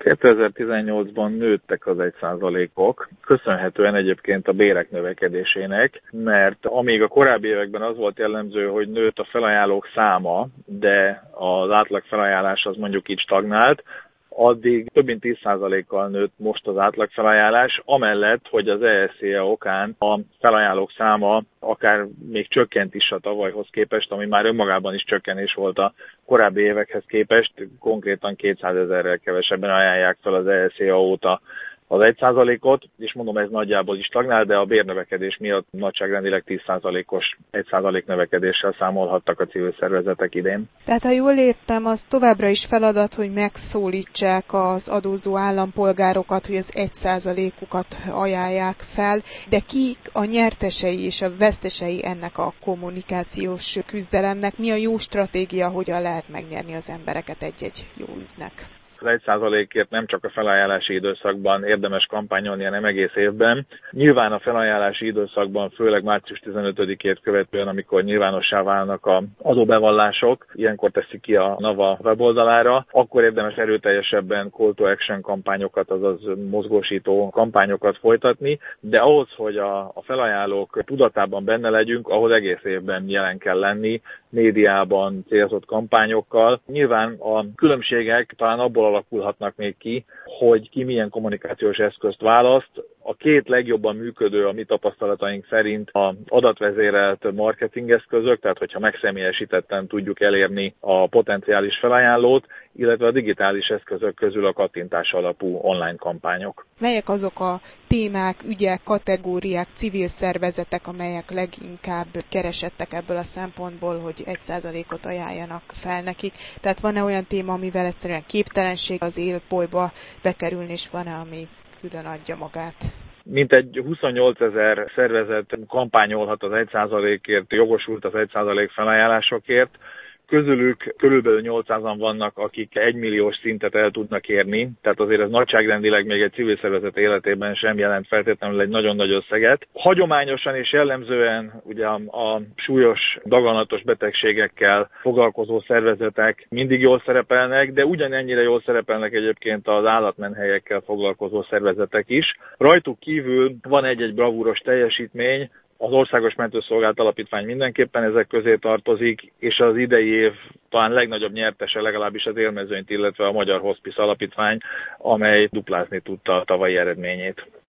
2018-ban nőttek az 1%-ok, köszönhetően egyébként a bérek növekedésének, mert amíg a korábbi években az volt jellemző, hogy nőtt a felajánlók száma, de az átlag felajánlás az mondjuk így stagnált, addig több mint 10%-kal nőtt most az átlagfelajánlás, amellett, hogy az ESZIA okán a felajánlók száma akár még csökkent is a tavalyhoz képest, ami már önmagában is csökkenés volt a korábbi évekhez képest, konkrétan 200 000-rel kevesebben ajánlják fel az ESZIA óta az 1%-ot, és mondom, ez nagyjából is stagnál, de a bérnövekedés miatt nagyságrendileg 10%-os 1% növekedéssel számolhattak a civil szervezetek idén. Tehát ha jól értem, az továbbra is feladat, hogy megszólítsák az adózó állampolgárokat, hogy az 1%-ukat ajánlják fel, de kik a nyertesei és a vesztesei ennek a kommunikációs küzdelemnek? Mi a jó stratégia, hogyan lehet megnyerni az embereket egy-egy jó ügynek? Az 1%-ért nem csak a felajánlási időszakban érdemes kampányolni, hanem egész évben. Nyilván a felajánlási időszakban, főleg március 15-ét követően, amikor nyilvánossá válnak az adóbevallások, ilyenkor teszik ki a NAVA weboldalára, akkor érdemes erőteljesebben call to action kampányokat, azaz mozgósító kampányokat folytatni, de ahhoz, hogy a felajánlók tudatában benne legyünk, ahhoz egész évben jelen kell lenni, médiában, célzott kampányokkal. Nyilván a különbségek talán abból alakulhatnak még ki, hogy ki milyen kommunikációs eszközt választ. A két legjobban működő a mi tapasztalataink szerint az adatvezérelt marketingeszközök, tehát hogyha megszemélyesítetten tudjuk elérni a potenciális felajánlót, illetve a digitális eszközök közül a kattintás alapú online kampányok. Melyek azok a témák, ügyek, kategóriák, civil szervezetek, amelyek leginkább keresettek ebből a szempontból, hogy 1%-ot ajánljanak fel nekik? Tehát van-e olyan téma, amivel egyszerűen képtelenség az élbolyba bekerülni, és van-e, ami külön adja magát? Mintegy 28 000 szervezet kampányolhat az 1%-ért, jogosult az 1% felajánlásokért. Közülük körülbelül 800-an vannak, akik 1 milliós szintet el tudnak érni, tehát azért ez nagyságrendileg még egy civil szervezet életében sem jelent feltétlenül egy nagyon nagy összeget. Hagyományosan és jellemzően ugye a súlyos, daganatos betegségekkel foglalkozó szervezetek mindig jól szerepelnek, de ugyanennyire jól szerepelnek egyébként az állatmenhelyekkel foglalkozó szervezetek is. Rajtuk kívül van egy-egy bravúros teljesítmény, az Országos Mentőszolgálat Alapítvány mindenképpen ezek közé tartozik, és az idei év talán legnagyobb nyertese legalábbis az élmezőnyt, illetve a Magyar Hospice Alapítvány, amely duplázni tudta a tavalyi eredményét.